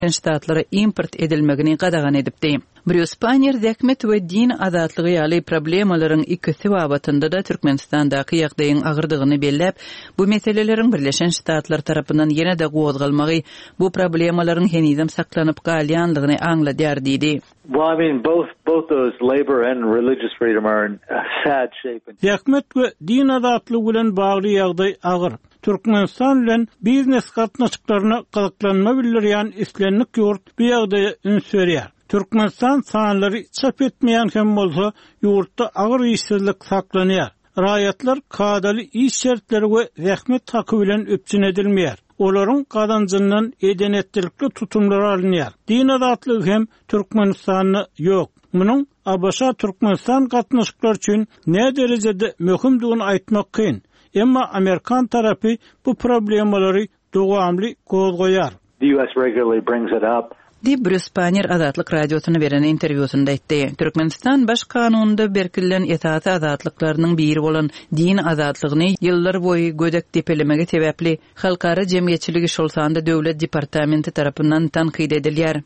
Ştatlara import edilmegini qadağan edipdi. Brüspanyer zäkmet we din azatlygy ýaly problemalaryň ikisi babatynda da Türkmenistandagı ýagdaýyň agyrdygyny bellep, bu meselelerin Birleşen Ştatlar tarapyndan ýene-de gowzgalmagy bu problemalaryň henizem saklanyp galýanlygyny aňladýar diýdi. Well, I mean, both those labor and religious freedom are in sad shape. Zäkmet we din azatlygy bilen bagly ýagdaý agyr. Türkmenistan bilen biznes gatnaşyklaryna galaklanma bildirýän islenlik ýurt bu ýagdaýa üns berýär. Türkmenistan sanlary çap etmeýän hem bolsa ýurtda agyr işsizlik saklanýar. Raýatlar kadaly iş şertleri we zähmet haky bilen öpçün edilmeýär. Olaryň gazanjyndan edenetlikli tutumlary alınýar. Din azatlygy hem Türkmenistanyň ýok. Munyň Abaşa Türkmenistan gatnaşyklar üçin ne derejede möhümdigini aýtmak kyn. Emma Amerikan tarapy bu problemalary dowamly gozgoýar. The US regularly brings it up. Brüspanyer Azatlyk radiosyna beren interwýusynda aýtdy. Türkmenistan baş kanununda berkillen esasy azatlyklarynyň biri bolan din azatlygyny ýyllar boýy gödek tepelemege sebäpli halkara jemgyýetçiligi şol sanda döwlet departamenti tarapyndan tanqid edilýär.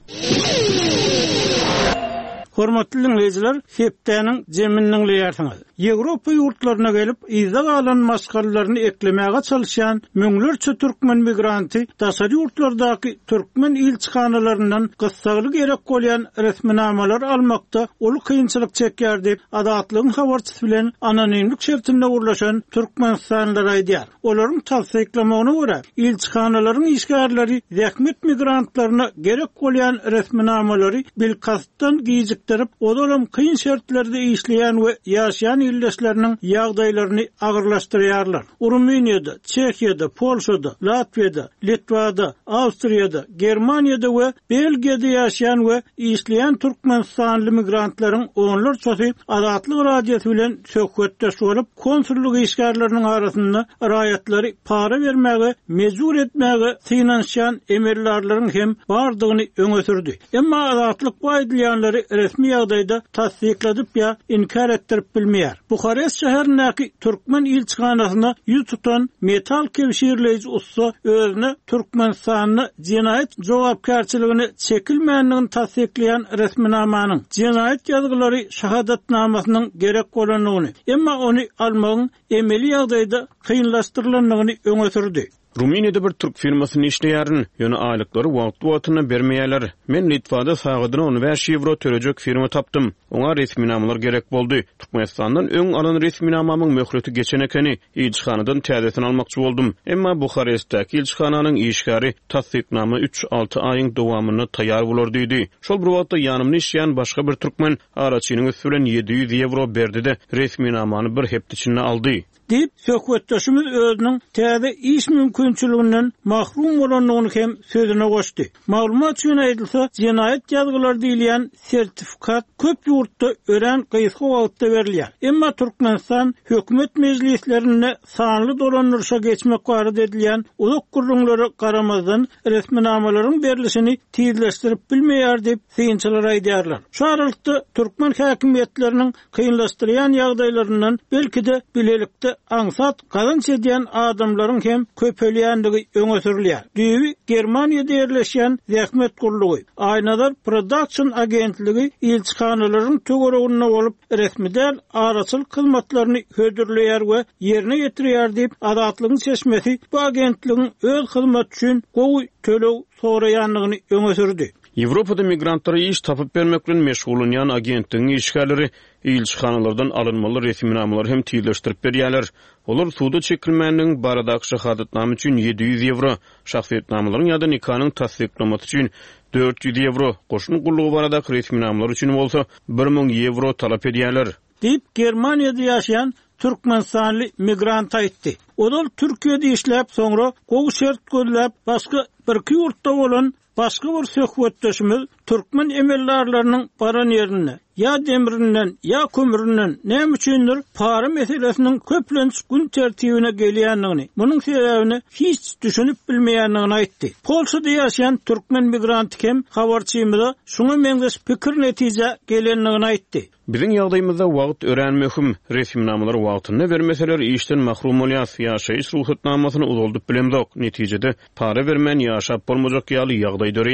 Hormatly dinleyijiler, hepdäniň jeminiň ýersiňiz. Ýewropa ýurtlaryna gelip izah alan maskarlaryny eklemäge çalışan müňlerçe türkmen migranty daşary ýurtlardaky türkmen ilçihanalarynyň gysgaly gerek bolýan resminamalar almakda ol kynçylyk çekýär diýip Azatlygyň habarçysy bilen anonimlik şertinde urlaşan türkmenistanlylar aýdýar. Olaryň tasdiklamagyna görä, ilçihanalaryň işgärleri zähmet migrantlaryna gerek bolýan resminamalary bilkasdan giýjikdirip, odalam kyn şertlerde işleýän we ýaşaýan ildeşleriniň ýagdaýlaryny agyrlaşdyrýarlar. Rumeniýada, Çekiýada, Polşada, Latviýada, Litvada, Awstriýada, Germaniýada we Belgiýada ýaşaýan we işleýän türkmenistanly migrantlaryň onlarçasy Azatlyk radiosy bilen söhbetdeş bolup, konsullyk işgärleriniň arasynda raýatlary para bermäge, mejbur etmäge synanşan emellerleriň hem bardygyny öňe sürdi. Emma Azatlyk bu aýdylýanlary resmi ýagdaýda tasdikladyp ýa inkar etdirip bilmeýär. Bukarest şäherindäki türkmen ilçihanasyna ýüz tutan metal kevşirleýici usta özüne Türkmenistanyň jinaýat jogapkärçiligini çekilmänligini tasdiklayan resminamanyň jinaýat ýazgylary şahadatnamasynyň gerek bolanyny, emma ony almagyň emeli ýagdaýda kynlaşdyrylanlygyny öňe sürdi. Rumeniýada bir türk firmasyny işleýärin, ýöne aýlyklary wagty-wagtyna bermeýärler. Men Litvada sagydyna 15 euro törejek firma tapdym. Oňa resminamalar gerek boldy. Türkmenistandan öň alan resminamamyň möhreti geçen ekeni, ilçihanadan täzesini almakçy boldum. Emma Bukarestdäki ilçihananyň işgäri tasdiknama 3-6 aýyň dowamyny taýýar bolar diýdi. Şol bir wagtda ýanymda işleýän başga bir türkmen araçynyň üstüne 700 euro berdi-de resminamany bir hepde içinde aldy. Deyip söhbetdaşymyz özüniň täze iş mümkinçiliginden mahrum bolanyny hem sözüne goşdy. Maglumat üçin aýdylsa, jinaýat ýazgylary diýilýän sertifikat köp ýurtda ören gysga wagtda berilýär. Emma Türkmenistan hökümet mejlislerine sanly dolanyrşa geçmek barada edilýän uluk gurrunlary garamazdan resminamalaryň berilişini tizleşdirip bilmeýär diýip synçylar aýdýarlar. Şu aralykda türkmen häkimetleriniň kynlaşdyrýan ýagdaýlaryndan belki-de bilelikde aňsat gazanç edýän adamlaryň hem köpelýändigi öňe sürülýär. Düýbi Germaniýada ýerleşýän zähmet gurulugy, Aýnadar Production agentligi ilçihanalaryň töwereginde bolup resmidäl araçyl hyzmatlaryny hödürleýär we ýerine ýetirýär diýip Azatlygyň seçmesi bu agentligiň öz hyzmat üçin gowy tölew soraýanlygyny öňe sürdi. Ýewropada migrantlary iş tapyp bermek bilen meşgullanýan agentligiň işgärleri ilçihanalardan alınmaly resminamalar hem tizleşdirip berýärler. Olar suda çekilmänligiň baradaky şahadatnama üçin 700 euro, şahsiýetnamalaryň ýa-da nikahanyň tasdiknamasy üçin 400 euro, goşun gullugy baradaky resminamalar üçin bolsa 1000 euro talap edýärler. Diýip Germaniýada ýaşaýan Türkmenistanly migrant aýtdy. Olar Türkiýede işläp soňra gowy şert gözläp başga bir ýurtda bolan başga bir söhbetdeşimiz türkmen emellerleriniň baran ýerine ya demirinden ya kömüründen näme üçindir para meselesiniň köplenç gün tertibine gelýändigini, munyň sebäbini hiç düşünüp bilmeýändigini aýtdy. Polşada ýaşaýan türkmen migrant hem habarçymyza şuňa meňzeş pikir netije gelendigini aýtdy. Biziň ýagdaýymyzda wagt ören möhüm, resminamalar wagtyna bermeseler işden mahrum bolýar, ýaşaýyş ruhsatnamasyny uzaldyp bilemdik. Netijede para bermän ýaşap bolmajak ýaly ýagdaý dörýär.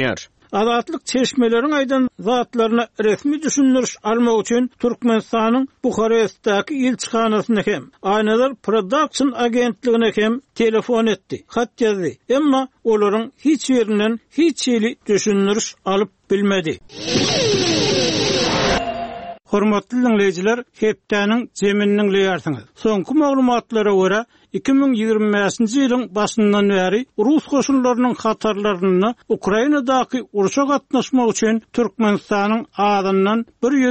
Azatlyk çeşmelerin aydan zatlaryna resmi düşündürüş almak üçin Türkmenistanyň Buharestdäki ilçihanasyna hem Aynalar Production agentligine hem telefon etdi, hat ýazdy. Emma olaryň hiç ýerinden hiç ýeli düşündürüş alyp bilmedi. Hormatly dinleyijiler, hepdäniň jeminiň leýärsiňiz. Soňky maglumatlara görä 2025-nji ýylyň başyndan bäri Rus goşunlarynyň hatarlaryny Ukrainadaky uruşa gatnaşmak üçin Türkmenistanyň adından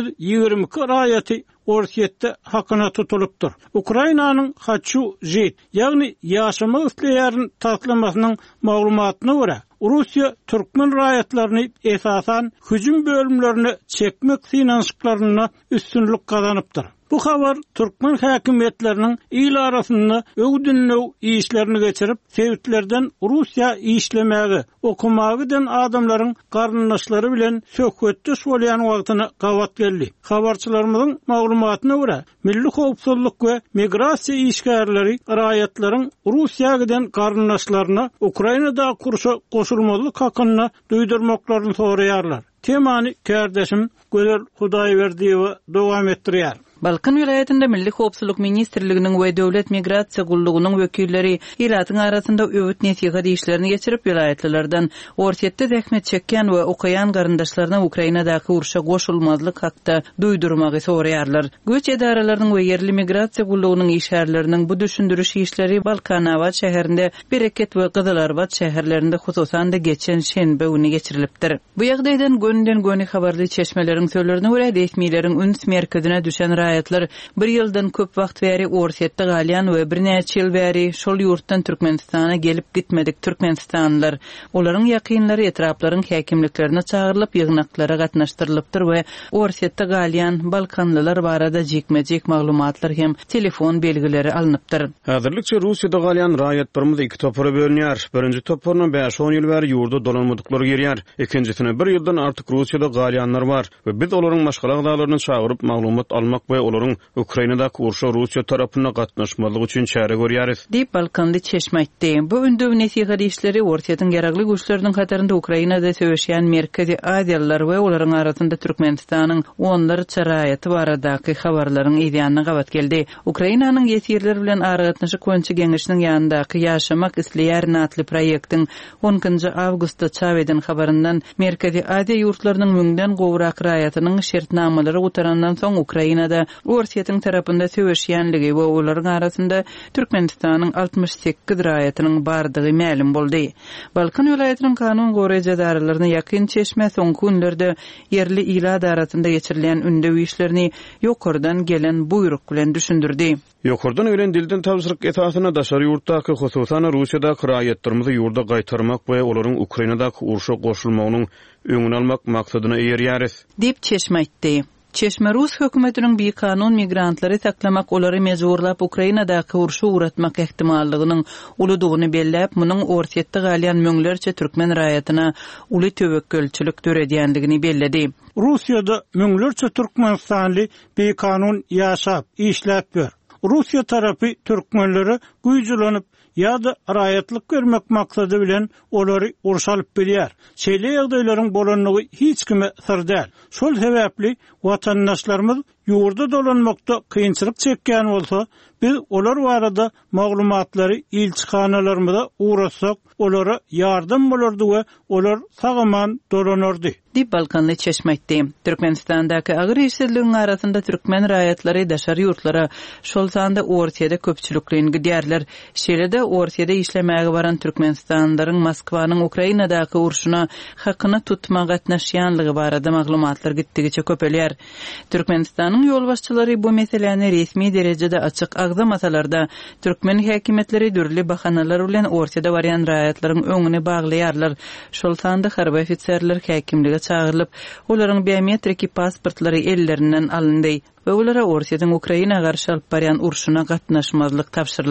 122 raýaty Orsiýetde hakyna tutulypdyr. Ukrainanyň haçu jet, ýagny ýaşamak isleýärin taslamasynyň maglumatyna görä, Russiya Türkmen raýatlaryny esasan hüjüm bölümlerini çekmek finansyklaryna üstünlük kazanypdyr. Bu habar Türkmen häkimetleriniň il arasynda öwdünlük işlerini geçirip, sebitlerden Russiya işlemägi, okumagydan adamlaryň garnyşlary bilen söhbetde bolýan wagtyny gawat geldi. Habarçylarymyzyň maglumatyna görä, Milli Howpsuzlyk we Migrasiýa işgärleri raýatlaryň Russiýadan garnyşlaryna Ukrainada kurşa goşulmalyk hakyna duýdurmaklaryny soraýarlar. Temany kardeşim Gözel Hudaýberdiýew dowam etdirýär. Balkan vilayetinde Milli Howpsuzlyk Ministrliginiň we Döwlet Migrasiýa gullugynyň wekilleri ilatyň arasynda öwüt netiýat işlerini geçirip vilayetlerden orsiýetde zähmet çekýän we okaýan garyndaşlaryna Ukrainadaky uruşa goşulmazlyk hakda duýdurmagy soraýarlar. Göç edaralarynyň we yerli migrasiýa gullugynyň işgärleriniň bu düşündürüş işleri Balkanawat şäherinde, Bereket we Gyzylarbad şäherlerinde hususan da geçen şenbe güni geçirilipdir. Bu ýagdaýdan gönden göni habarly çeşmeleriň söýlerine görä resmiýetiň üns merkezine düşen raýatlar bir ýyldan köp wagt bäri Orsiýetde galýan we bir näçe ýyl bäri şol ýurtdan Türkmenistana gelip gitmedik türkmenistanlylar. Olaryň ýakynlary etraplaryň häkimliklerine çağırılıp ýygnaklara gatnaşdyrylypdyr we Orsiýetde galýan Balkanlylar barada jekmejek maglumatlar hem telefon belgileri alınıpdyr. Häzirlikçe Russiýada galýan raýatlarymyz iki topara bölünýär. Birinji toparyna 5-10 ýyl bäri ýurda dolanmadyklary gerýär. Ikinjisine bir ýyldan artyk Russiýada galýanlar bar we biz olaryň maşgala agdalaryny çağıryp maglumat almak we olaryň Ukrainadaky uruşa Russiýa tarapyna gatnaşmalyk üçin çäre görýäris. Diýip Balkanly çeşme aýtdy. Bu öndüw netiýat işleri Orsiýetyň geragly güýçleriniň hatarynda Ukrainada söýüşýän Merkezi Aziýalylar we olaryň arasynda Türkmenistanyň onlarça raýaty baradaky habarlaryň ýa-da gawat geldi. Ukrainanyň ýetirleri bilen aragatnaşy Konçy Geňeşiniň ýanyndaky ýaşamak isleýär natly proýektiň 10-njy awgustda çap eden habaryndan Merkezi Aziýa ýurtlarynyň müňden gowrak raýatynyň şertnamalary gutarandan soň Ukrainada Orsiýetyň tarapynda söýüşýänligi we olaryň arasynda Türkmenistanyň 68 raýatynyň bardygy ma'lum boldy. Balkan vilayatynyň kanun goraýjy daralaryny ýakyn çeşme soňky günlerde yerli ila darasynda geçirilen ündew işlerini ýokardan gelen buyruk bilen düşündirdi. Ýokardan ölen dilden tabsyryk esasyna daşary ýurtdaky hususan Russiýadaky raýatlarymyzy ýurda gaýtarmak we olaryň Ukrainadaky uruşa goşulmagynyň öňüni almak maksadyna erýäris. Diýip çeşme aýtdy. Çeşme Rus hökümetiniň bir kanun migrantlary taklamak, olary mejburlap Ukrainadaky uruşa uğratmak ehtimallygynyň uludygyny belläp, munyň Orsiýetde galýan müňlerçe türkmen raýatyna uly töwekkülçilik töredýändigini belledi. Russiýada müňlerçe türkmenistanly bir kanun ýaşap, işläp ber. Russiýa tarapy türkmenleri güýjülanyp ýa-da raýatlyk görmek maksady bilen olary urşalyp berýär. Şeýle ýagdaýlaryň bolanlygy hiç kime sır däl. Şol sebäpli watandaşlarymyz ýurda dolanmakda kynçylyk çekýän bolsa, biz olar barada maglumatlary ilçihanalarymyza uğratsak, olara ýardam bolardy we olar sagaman dolanardy. Diýip Balkanly çeşme aýtdy. Türkmenistandaky agyr işçiligiň arasynda türkmen raýatlary daşary ýurtlara şol sanda Orsiýada köpçülikliň gidýärler. Şeýle-de Orsiýada işlemäge baran türkmenistanlylaryň Moskwanyň Ukrainadaky uruşuna hakyny tutmagy gatnaşýanlygy barada maglumatlar gitdigiçe köpelýär. Türkmenistanyň ýolbaşçylary bu meseleni resmi derejede açyk agzamasalarda türkmen häkimetleri dürli bahanalar bilen Orsiýada barýan raýatlaryň öňüne baglaýarlar. Şol sanda harby ofitserler häkimlige çağırılıp, olaryň biometriki pasportlary ellerinden alındy we olara Orsiýatyň Ukraina garşy alyp barýan urşuna gatnaşmazlyk tapşyryldy.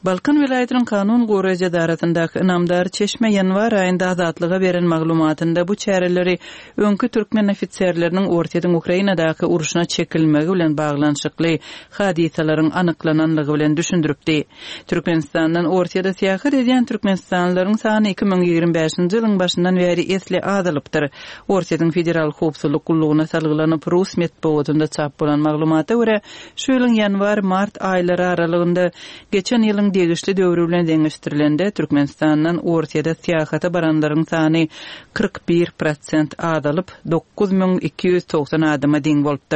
Balkan vilayetinin kanun goraja daratyndaky inamdar Çeşme yanvar aýynda azatlyga beren maglumatynda bu çäreleri öňkü türkmen ofitserleriniň ortadan Ukrainadaky uruşuna çekilmegi bilen baglanşykly hadisalaryň anyklananlygy bilen düşündiripdi. Türkmenistandan ortada seýahat edýän türkmenistanlylaryň sany 2025-nji ýylyň başyndan beri esli azalypdyr. Ortadan federal howpsuzlyk gullugyna salgylanyp Rus medeniýetinde çap bolan maglumata görä şu ýylyň yanvar-mart aýlary aralygynda geçen ýylyň degişli döwrü bilen deňeşdirilende Türkmenistandan ortada seýahata baranlaryň sany 41% azalyp 9290 adama deň bolupdyr.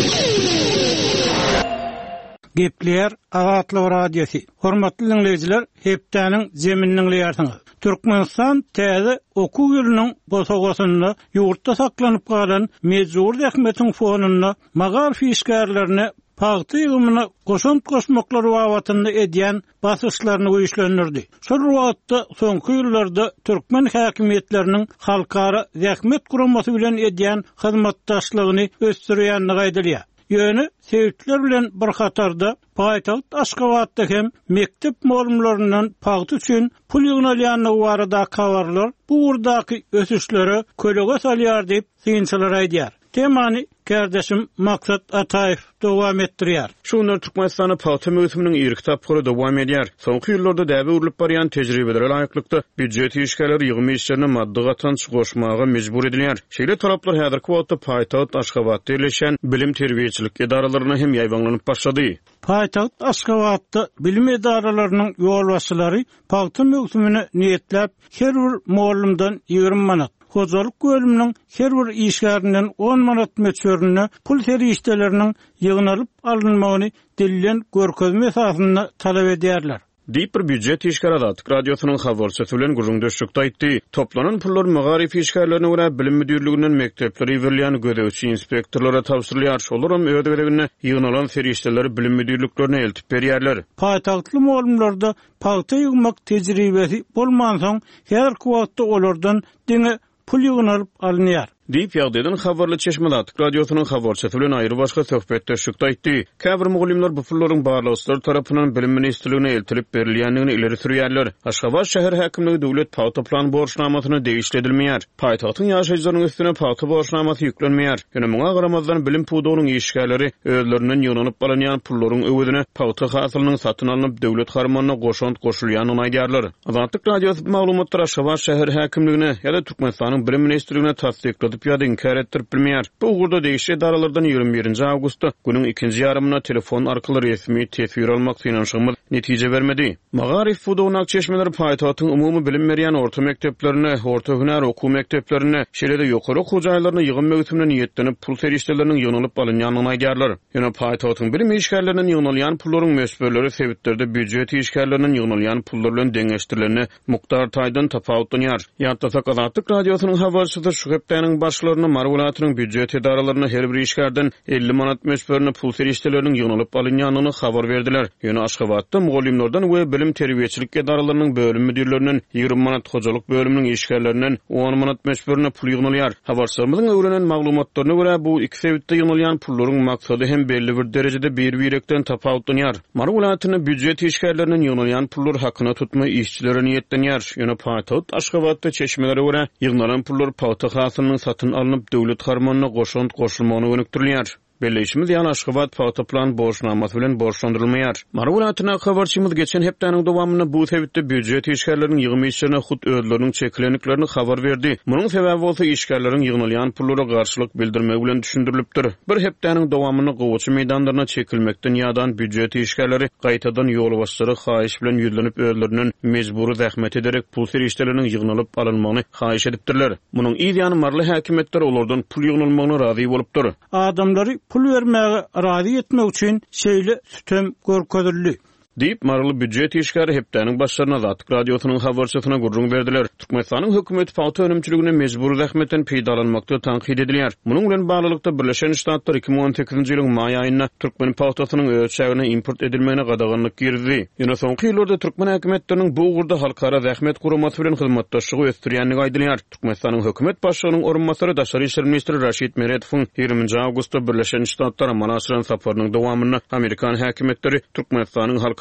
Gepler Agatly radiosi. Hormatly dinleyijiler, hepdeniň zemininiň ýartyny. Türkmenistan täze okuw ýylynyň bosagasynda ýurtda saklanyp galan mejbur ähmetiň fonunda magar fişgärlerine paýty ýygymyna goşmaklar wagtynda edýän basyşlaryny güýçlendirdi. Şol wagtda soňky ýyllarda türkmen häkimetleriniň halkara zähmet guramasy bilen edýän hyzmatdaşlygyny ösdürýänligi aýdylýar. Ýöne sebäpler bilen bir hatarda paýtagyt Aşgabatda hem mektep molumlaryndan paýty üçin pul ýygnalýanlygy barada kabarlar bu urdaky ösüşleri kölege salýar diýip synçylar aýdýar. Temany kardeşim Maksat Ataev dowam etdirýär. Şunlar Türkmenistanyň paýty möhüminiň ýerki tapgyry dowam edýär. Soňky ýyllarda däbi urulyp barýan tejribeleri laýyklykda büdjet işgärleri ýygymy işlerine maddi gatanç goşmaga mejbur edilýär. Şeýle taraplar häzirki wagtda paýtagyt Aşgabatda ýerleşen bilim terbiýeçilik edaralaryna hem ýaýbanlanyp başlady. Paýtagyt Aşgabatda bilim edaralarynyň ýolbaşçylary paýty möhümini niýetlep her bir mollumdan 20 manat Hocalyk bölüminiň her bir işgärinden 10 manat meçörüne pul serişdeleriniň ýygnalyp alynmagyny delilen görkezme esasynda talap edýärler. Diýip bir büdjet işgär Adatlyk radiosynyň habarçysy bilen gurrundaşlykda aýtdy. Toplanan pullar magarif işgärlerine görä bilim müdürliginiň mekdepleri berýän gödäwçi inspektorlara tapşyrylýar. Şolar hem öwregine ýygnalan serişdeleri bilim müdürliklerine eltip berýärler. Paýtagtly molumlarda paýta ýygmak tejribesi bolman soň her wagtda olardan diňe pul ýygnalyp alynýar. Diýip ýagdaýdan habarly Çeşme Adatlyk radiosynyň habarçysy bilen aýry başga söhbetdeşlikde aýtdy. Käbir mugallimler bu pullaryň barlyslar tarapyndan bilim ministrligine eltilip berilýändigini ileri sürýärler. Aşgabat şäher häkimligi döwlet paýta plan borçnamasyny değişdirilmeýär. Paýtagtyň ýaşaýjylarynyň üstüne paýta borçnamasy ýüklenmeýär. Ýöne muňa garamazdan bilim pudugynyň işgärleri özlerinden ýonanyp alynýan pullaryň öwüdine paýta hasylynyň satyn alynıp döwlet harmanyna goşant goşulýanyny aýdýarlar. Adatlyk radiosi maglumatlar Aşgabat şäher häkimligine ýa-da Türkmenistanyň bilim ministrligine tasdiklady ýa-da inkar etdirip bilmeýär. Bu ugurda değişik edaralardan 21-nji awgustda günüň ikinji ýarymyna telefon arkaly resmi tesir almak synanyşymyz netije bermedi. Magarif fudugyna Çeşmeler paýtagytyň umumy bilim berýän orta mekdeplerine, orta hünär okuw mekdeplerine, şeýle-de ýokary hojaýlaryna ýygyn möhümine niýetlenip pul serişdeleriniň ýygynyp alynýanyny aýdýarlar. Ýöne paýtagytyň bilim işgärleriniň ýygnalýan pullaryň mesbelleri sebäpleri büdjet işgärleriniň ýygnalýan pullar bilen deňeşdirilenini mukdar taýdan tapawutlanýar. Ýa-da Adatlyk radiosynyň habarçysy şu hepdeniň başlaryna marwulatynyň büdjet edaralaryna her bir işgärden 50 manat mesberini pul serişdeleriniň ýygnanyp alynýanyny habar berdiler. Ýöne Aşgabatda mugallimlerden we bilim terbiýeçilik edaralarynyň bölüm müdürleriniň 20 manat hojalyk bölüminiň işgärlerinden 10 manat mesberini pul ýygnalýar. Habarçymyzyň öwrenen maglumatlaryna görä bu iki sebäpde ýygnalýan pullaryň maksady hem belli bir derejede bir-birekden tapawutlanýar. Marwulatyny büdjet işgärleriniň ýygnalýan pullar hakyna tutma işçilere niýetlenýär. Ýöne paýtagyt Aşgabatda Çeşmelere görä ýygnalan pullar paýta hasylynyň satyn alınıp döwlet harmanyna goşant goşulmagyny önükdirilýär. Belleşimiz ýa-ni Aşgabat paýta plan borçnamasy bilen borçlandyrylmaýar. Marwulatyna habarçymyz geçen hepdeniň dowamyny bu sebäpde büdjet işgärleriniň ýygymy işlerine hut özleriniň çeklenliklerini habar berdi. Munyň sebäbi bolsa işgärleriň ýygnalýan pullara garşylyk bildirmek bilen düşündirilipdir. Bir hepdeniň dowamyny gowçy meýdanlaryna çekilmekden ýadan büdjet işgärleri gaýtadan ýolbaşçylary haýyş bilen ýüzlenip özleriniň mejbury zähmet ederek pul serişdeleriniň ýygnanyp alynmagyny haýyş edipdirler. Munyň ýa-ni marly häkimetler olardan pul ýygnalmagyna razy bolupdyr. Adamlary pul vermäge razy etmek üçin şeýle sütem görkezildi. Diýip marly büdjet işgäri hepdeniň başlaryna Adatlyk radiosynyň habarçysyna gurrun berdiler. Türkmenistanyň hökümeti paýta önümçiligine mejbur zähmetten peýdalanmakda tanqid edilýär. Munyň bilen baglykda Birleşen Ştatlar 2018-nji ýylyň maý aýynda türkmen paýtasynyň ölçägine import edilmegine gadaganlyk girdi. Ýöne soňky ýyllarda türkmen häkimetleriniň bu ugurda halkara zähmet guramasy bilen hyzmatdaşlygy ösdürýänligi aýdylýar. Türkmenistanyň hökümet başlygynyň orunmasary Daşary işler ministri Raşid Meretowyň 20-nji awgustda Birleşen Ştatlara manasyran saparynyň dowamyna Amerikan häkimetleri Türkmenistanyň halkara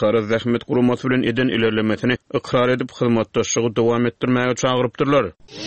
para zähmet gurumasy bilen eden ilerlemesini ikrar edip hyzmatdaşlygy dowam etdirmäge çagyrypdyrlar.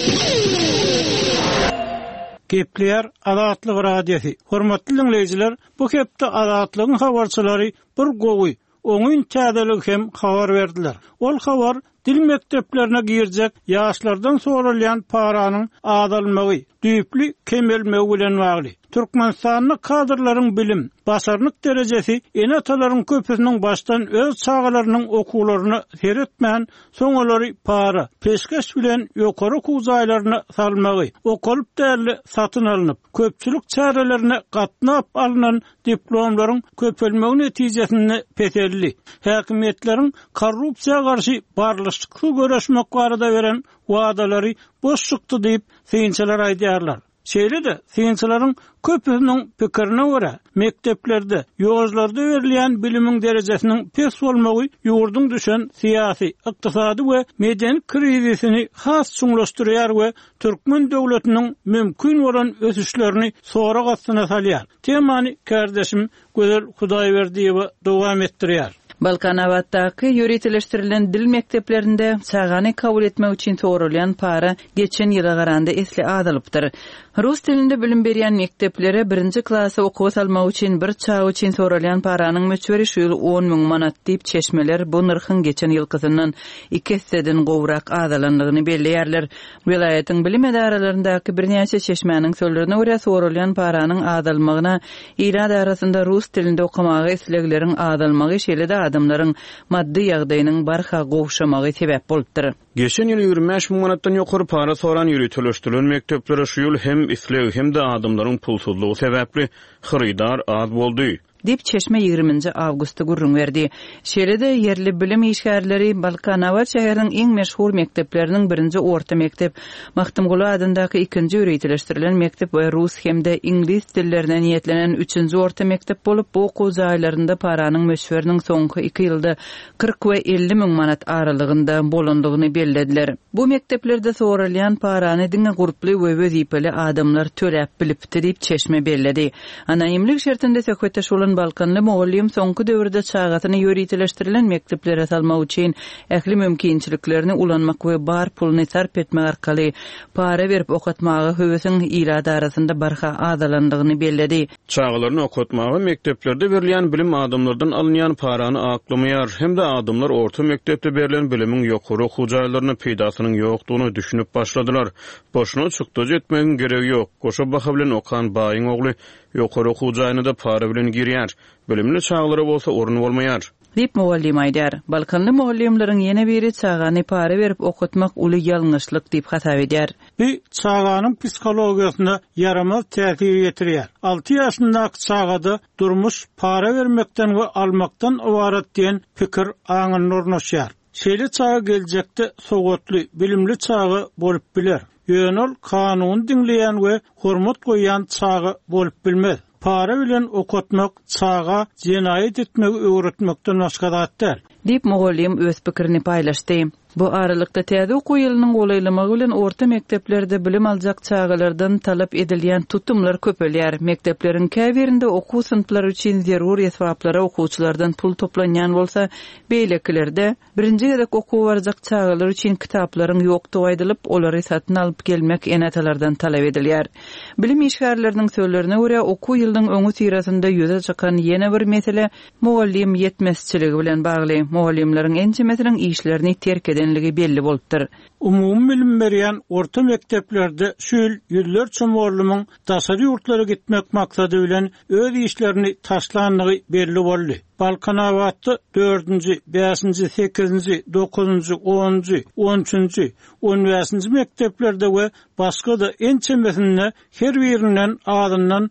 Gepler Azatlyk radiosi. Hormatly dinleyijiler, bu hepde Azatlygyň habarçylary bir gowy, oňun täzelik hem habar berdiler. Ol habar dil mekteplerine girjek ýaşlardan soralýan paranyň azalmagy, düýpli kemelmegi bilen bagly. Türkmenistanyň kadrlaryň bilim, başarlyk derejesi enatalaryň köpüsiniň başdan öz çağalarynyň okuwlaryny seretmän, soňalary para, peşkeş bilen ýokary okuw jaýlaryna salmagy, okulyp därli satyn alynıp, köpçülik çärelerine gatnap alynan diplomlaryň köpelmegi netijesinde petelli. Häkimetleriň korrupsiýaga garşy barlyşykly göreşmek barada beren wagdalary boş çykdy diýip synçylar aýdýarlar. Şeýle-de synçylaryň köpüsiniň pikirine görä, mekteplerde, ýogajlarda berilýän bilimiň derejesiniň pes bolmagy ýurduň düşen syýasy, ykdysady we medeni krizisini has çuňlaşdyrýar we türkmen döwletiniň mümkin bolan ösüşlerini sora gatsyna salýar. Temany kardeşim Gözel Hudaýberdiýew dowam etdirýär. Balkanavatdaky ýöretleşdirilen dil mekteplerinde çağany kabul etmek üçin sorulýan para geçen ýyla garanda esli azalypdyr. Rus dilinde bilim berýän mekteplere 1-nji klasy okuw salmak üçin bir çağ üçin sorulýan paranyň möçberi şu ýyl 10.000 manat diýip çeşmeler bu nyrhyň geçen ýylkysyndan 2 hisseden gowrak azalanlygyny belleýärler. Vilayatyň bilim edaralaryndaki birnäçe çeşmäniň sözlerine görä sorulýan paranyň azalmagyna ýylar arasynda rus dilinde okamagy eslegleriň azalmagy şeýle-de adamlaryň maddi ýagdaýynyň barha gowşamagy sebäp bolupdyr. Geçen ýyl 25.000 manatdan ýokary para soran ýöretleşdirilen mekteplere şu ýyl hem isleg hem de adamlaryň pulsuzlygy sebäpli xyridar az boldy. Dip Çeşme 20. Awgustda gurrun berdi. Şeýle-de yerli bilim işgärleri Balkanavat şäheriniň iň meşhur mektepleriniň birinji orta mektep, Mahtumguly adyndaky 2-nji ýöretleşdirilen mektep we rus hemde ingliz dillerine niýetlenen 3-nji orta mektep bolup, bu okuw jaýlarynda paranyň möçberiniň soňky 2 ýylda 40 we 50.000 manat aralygynda bolandygyny bellediler. Bu mekteplerde sorulýan parany diňe guruply we wezipeli adamlar töläp bilipdi diýip Çeşme belledi. Anonimlik şertinde söhbetdeş bolan Balkanly mugallim soňky döwürde çağatyny ýöretleşdirilen mekteplere salmak üçin ähli mümkinçiliklerini ulanmak we bar puluny sarp etmek arkaly para berip okutmagy höwesiň ýylady arasynda barha azalandygyny belledi. Çağalaryny okutmagy mekteplerde berilýän bilim adamlardan alynýan parany aklamaýar, hem de adamlar orta mektepde berilen bilimiň ýokary okuw jaýlaryny peýdasynyň ýokdugyny düşünüp başladylar. Boşuna çykdyj etmegiň geregi ýok. Goşa baha bilen okan baýyň ogly ýokary okuw jaýyna da para bilen girýär. Bilimli çağlara bolsa orun bolmaýar. Dip mugallim aýdýar. Balkanly mugallimleriň ýene biri çağany para berip okutmak uly ýalňyşlyk diýip hatap edýär. Bu çağanyň psikologiýasyna yaramaz täsir ýetirýär. 6 ýaşyndaky çağada durmuş para bermekden we almakdan ibaret diýen pikir aňyny ornaşýar. Şeýle çağa geljekde sowgatly, bilimli çağa bolup biler. Ýönül kanun dinleýän we hormat goýan çağa bolup bilmez. Para bilen okutmak çağa jenaýet etmegi öwretmekden başga zatlar. Dip mugallim öz pikirini paýlaşdy. Bu aralykda täze okuw ýylynyň golaýlamagy bilen orta mekteplerde bilim aljak çağalardan talap edilýän tutumlar köpelýär. Mektepleriň käbirinde okuw sınıflary üçin zerur esbaplara okuwçylardan pul toplanýan bolsa, beýlekilerde birinji gerek okuw barjak çağalar üçin kitaplaryň ýokdugy aýdylyp, olary satyn alyp gelmek enatalardan talap edilýär. Bilim işgärleriniň sözlerine görä, okuw ýylynyň öňü sirasynda ýüze çykan ýene bir mesele mugallim ýetmezçiligi bilen bagly. Mugallimleriň ençe meseleň işlerini terk edenligi belli bolupdyr. Umum bilim berýän orta mekteplerde şu ýyl ýyllarça mugallimyň daşary ýurtlara gitmek maksady bilen öz işlerini taşlandygy belli boldy. Balkanawatda 4-nji, 5-nji, 8-nji, 9-nji, 10-nji, 13-nji, 15-nji mekteplerde we başga da ençe meselene her birinden adından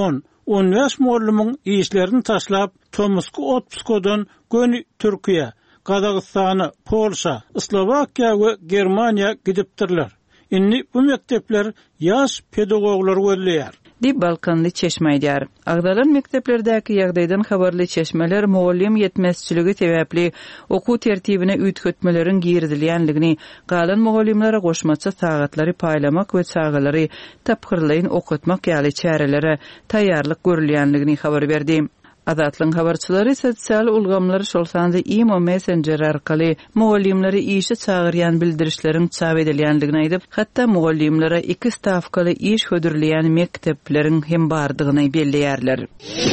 10-15 mugallimyň işlerini taşlap Tomsky Otpskodan göni Türkiýe, Kazakstana, Polşa, Slovakiya we Germaniya gidipdirler. Inni bu mektepler ýaş pedagoglar welleýär. Dip Balkanly Çeşme aýdýar. Agdalan mekteplerdäki ýagdaýdan habarly çeşmeler mugallim ýetmezçiligi sebäpli okuw tertibine üýtgetmeleriň girdilýänligini, galan mugallimlere goşmaça sagatlary paýlamak we çağalary tapgyrlaýyn okutmak ýaly çärelere taýýarlyk görülýänligini habar berdi. Azatlyň habarçylary sosial ulgamlary şolsanda imo messenger arkaly mugallimleri işe çağırýan bildirişleriň çap edilýändigini aýdyp, hatda mugallimlere 2 stavkaly iş hödürleýän mektepleriň hem bardygyny belleýärler.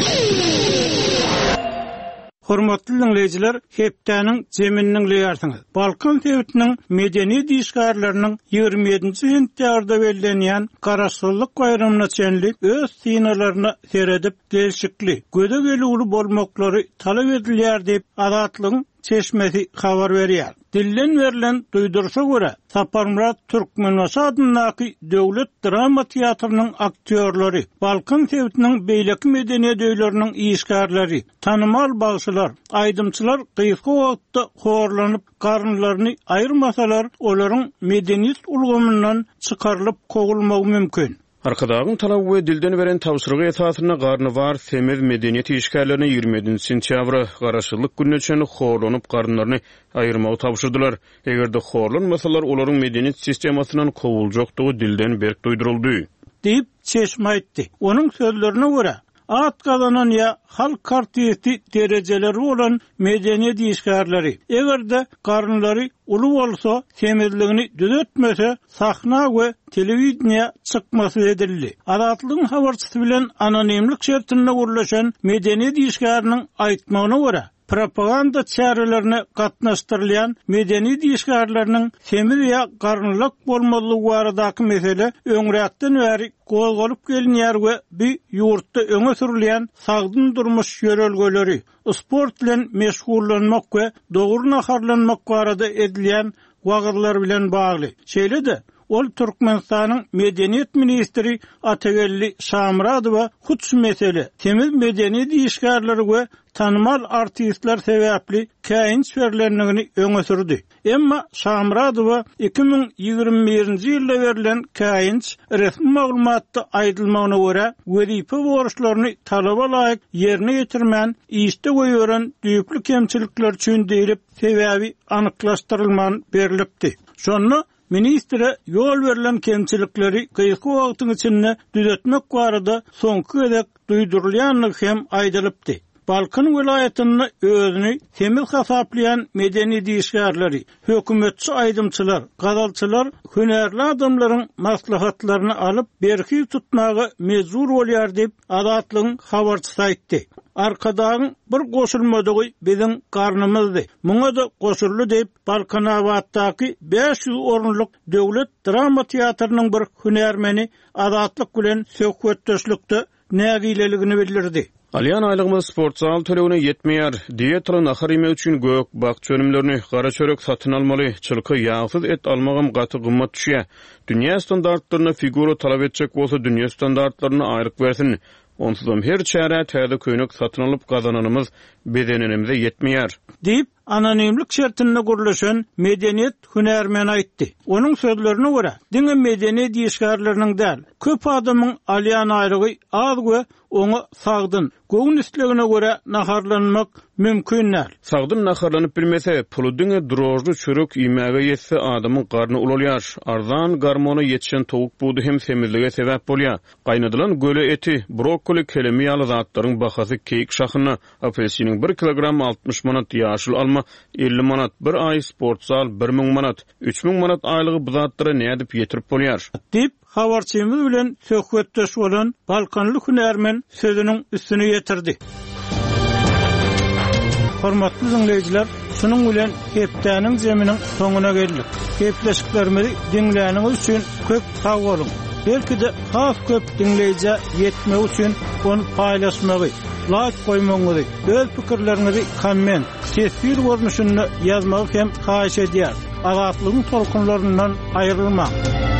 Hormatly dinleyijiler, hepdäniň jeminiň leýärsiňiz. Balkan tewitiniň medeni diýişgärleriniň 27-nji sentýarda bellenýän Garaşlyk baýramyna çenli öz sinalaryna seredip gelşikli, göde gelýär bolmaklary talap edilýär diýip Azatlyň Çeşmesi habar berýär. Dillen verilen duyduruşa göre Saparmurat Türkmenbaşy adyndaky döwlet drama teatrynyň aktýorlary, Balkan tewitiniň beýleki medeniýet öýleriniň işgärleri, tanymal bagşylar, aýdymçylar gysga wagtda horlanyp garynlaryny aýyrmasalar, olaryň medeniýet ulgamyndan çykarylyp kogulmagy mümkin. Arkadagyň talap we dilden beren tawsyrygy esasyna garnyvar semiz medeniýet işgärlerini 27 sentýabry Garaşlyk gününe çen horlanyp garynlaryny aýyrmagy tapşyrdylar. Egerde horlanmasalar olaryň medeniýet sistemasynyň kowuljokdygy dilden berk duýduruldy. Diýip Çeşme aýtdy. Onuň sözlerine görä at kazanan ya halk kartiyeti dereceleri olan medeniýet işgärleri. Egerde garynlary ulu bolsa, temizligini düzeltmese, sahna we telewiziýa çykmasy edildi. Azatlyň habarçysy bilen anonimlik şertine gurulşan medeniýet işgäriniň aýtmagyna görä, propaganda çärelerine gatnaşdyrylýan medeniýet işgärleriniň temir ýa garynlyk bolmalygy baradaky mesele öňräkden bäri gozgalyp gelinýär we bir ýurtda öňe sürilýän sagdyn durmuş ýörelgeleri, sport bilen meşgullanmak we dogry naharlanmak barada edilýän wagtlar bilen bagly. Şeýle-de ol Türkmenistanyň medeniýet ministri Atagelli Şamradowa huts mesele temiz medeniýet işgärleri we tanymal artistler sebäpli käýinç verilendigini öňe sürdi. Emma Şamradowa 2021-nji ýylda berilen käýinç resmi maglumatda aýdylmagyna görä, wezipe borçlaryny talaba laýyk ýerine ýetirmän, işde goýuran düýpli kemçilikler üçin diýilip sebäbi anyklaşdyrylman berilipdi. Şonu ministre yol verilen kemçilikleri gysga wagtyň içinde düzeltmek barada soňky edek duýdurulýanlygy hem aýdylypdy. Balkan vilayatyny özüni temiz hasaplayan medeni işgärleri, hökümetçi aýdymçylar, gadalçylar, hünärli adamlaryň maslahatlaryny alyp berki tutmagy mezur bolýar diýip Azatlyň habarçysy aýtdy. Arkadagyň bir goşulmadygy biziň garnymyzdy. Muňa da goşully diýip Balkanabatdaky 500 orunlyk döwlet drama teatrynyň bir hünärmeni Azatlyk bilen söhbetdeşlikde nägileligini bildirdi. Alyan aylygymyz sport zal tölegine yetmeýär. Diýetler naharime üçin gök bak çönümlerini gara çörek satyn almaly, çylky ýağsyz et almagam gaty gymmat düşýär. Dünýä standartlaryna figura talap etjek bolsa dünýä standartlaryna aýryk bersin. Onsuzam her çäre täze köýnek satyn alyp gazananymyz bedenenimize yetmeýär. Diýip anonimlik şertine gurulşan medeniýet hünärmeni aýtdy. Onuň sözlerine görä, diňe medeniýet işgärleriniň däl, köp adamyň alýan aýrygy az we oňa sagdyn, göwün islegine görä naharlanmak mümkinler. Sagdyn naharlanyp bilmese, puly diňe drojly çörek ýemäge ýetse adamyň garny ululýar. Arzan garmona ýetişen towuk budy hem semizlige sebäp bolýar. Gaýnadylan göle eti, brokoli, kelemi ýaly zatlaryň bahasy keyik şahyna, apelsiniň 1 kilogram 60 manat, ýaşyl alma 50 manat, bir ay sport zal 1000 manat, 3000 manat aýlygy bu zatlara nädip ýetirip bolýar. Dip habarçymyz bilen söhbetdeş bolan Balkanly hünärmen sözüniň üstüne ýetirdi. Hormatly dinleyijiler, şunuň bilen hepdäniň jeminiň soňuna geldik. Hepleşiklerimizi dinläniňiz üçin köp sag bolun. Belki-de has köp dinleyici yetmek üçin onu paylaşmagy, like koymagy, öz pikirlerinizi komment, tesir görnüşünde ýazmagy hem haýyş edýär. Azatlygyň tolkunlaryndan aýrylma.